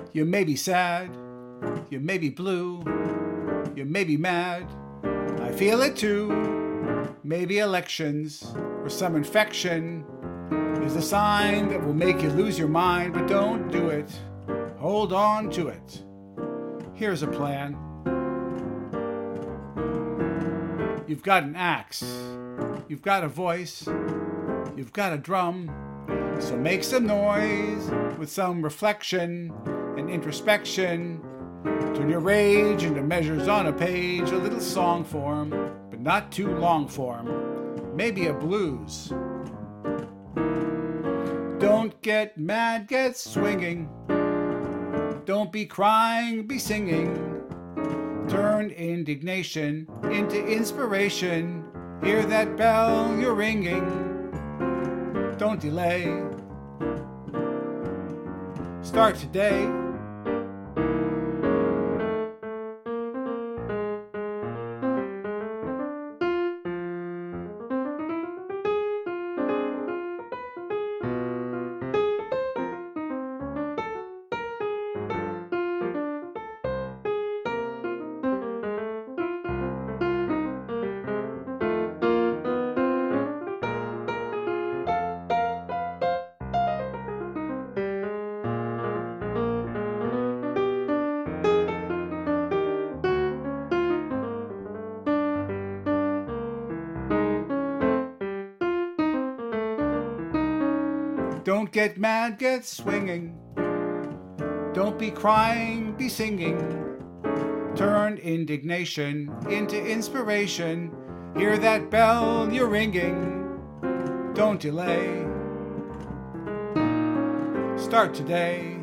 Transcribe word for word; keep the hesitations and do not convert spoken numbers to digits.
You may be sad, you may be blue, you may be mad, I feel it too. Maybe elections or some infection is a sign that will make you lose your mind, but don't do it. Hold on to it. Here's a plan. You've got an axe, you've got a voice, you've got a drum, so make some noise with some reflection and introspection. Turn your rage into measures on a page, a little song form, but not too long form. Maybe a blues. Don't get mad, get swinging. Don't be crying, be singing. Turn indignation into inspiration. Hear that bell you're ringing. Don't delay. Start today. Don't get mad, get swinging. Don't be crying, be singing. Turn indignation into inspiration. Hear that bell you're ringing. Don't delay. Start today.